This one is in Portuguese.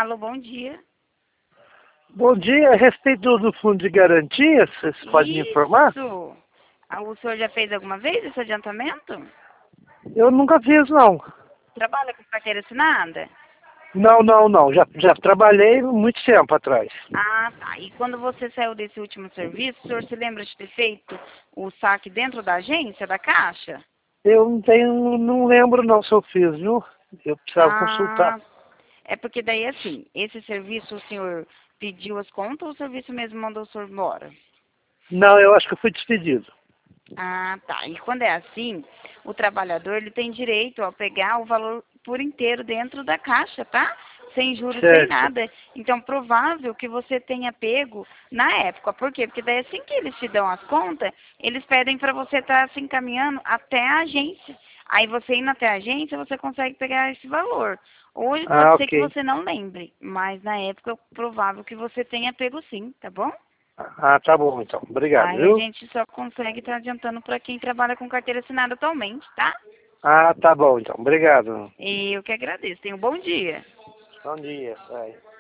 Alô, bom dia. Bom dia, a respeito do fundo de garantia, vocês podem me informar? Isso. O senhor já fez alguma vez esse adiantamento? Eu nunca fiz, não. Trabalha com carteira assinada? Não. Já trabalhei muito tempo atrás. Ah, tá. E quando você saiu desse último serviço, o senhor se lembra de ter feito o saque dentro da agência, da Caixa? Eu não lembro não se eu fiz, viu? Eu precisava consultar. Ah, é porque daí assim, esse serviço o senhor pediu as contas ou o serviço mesmo mandou o senhor embora? Não, eu acho que eu fui despedido. Ah, tá. E quando é assim, o trabalhador ele tem direito a pegar o valor por inteiro dentro da caixa, tá? Sem juros, sem Certo. nada. Então, provável que você tenha pego na época. Por quê? Porque daí assim que eles te dão as contas, eles pedem para você estar se encaminhando até a agência. Aí você indo até a agência, você consegue pegar esse valor. Hoje pode Ah, ser que ok. você não lembre, mas na época é provável que você tenha pego sim, tá bom? Ah, tá bom então. Obrigado, Aí a viu? gente só consegue estar adiantando para quem trabalha com carteira assinada atualmente, tá? Ah, tá bom então. Obrigado. E eu que agradeço. Tenha um bom dia. Bom dia. Vai.